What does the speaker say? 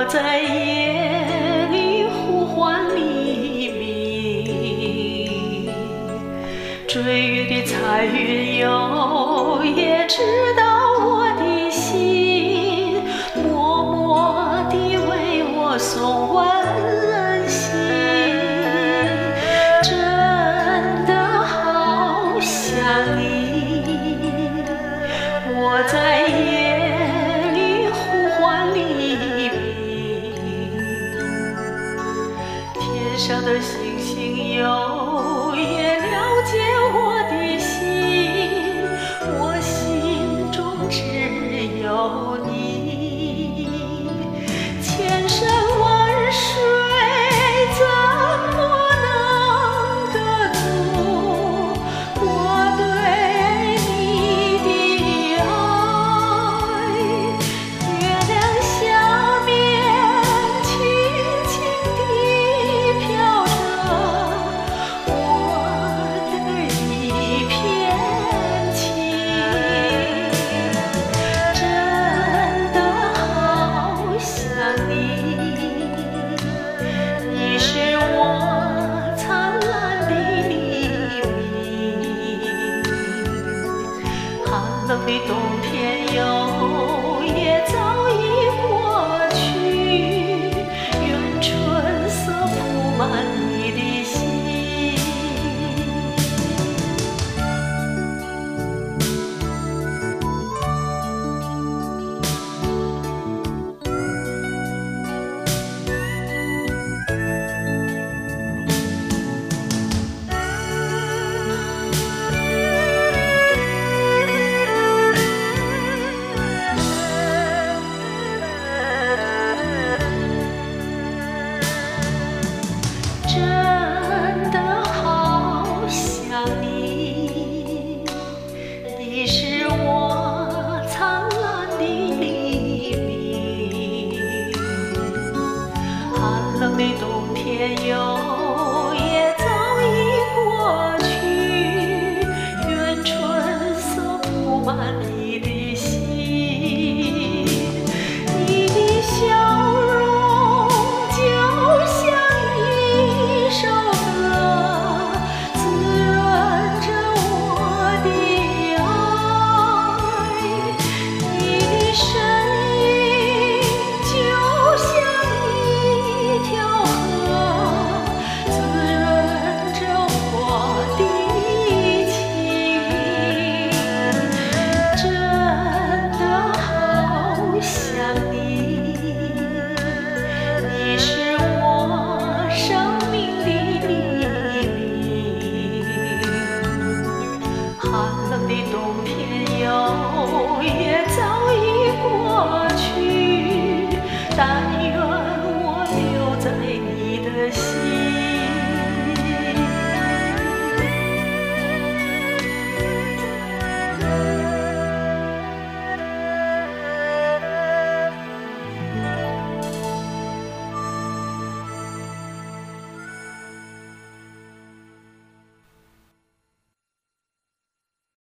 在夜里呼唤黎明，追雨的彩云有也知道我的心，默默地为我送温馨，真的好想你。我在夜里呼唤黎明，天上的星星有也了解我的心，我心中只有你。千山万水怎么能得足我对你的爱？月亮下面轻轻地飘着我的一片情，真的好想你。你是我灿烂的黎明，寒冷的冬天有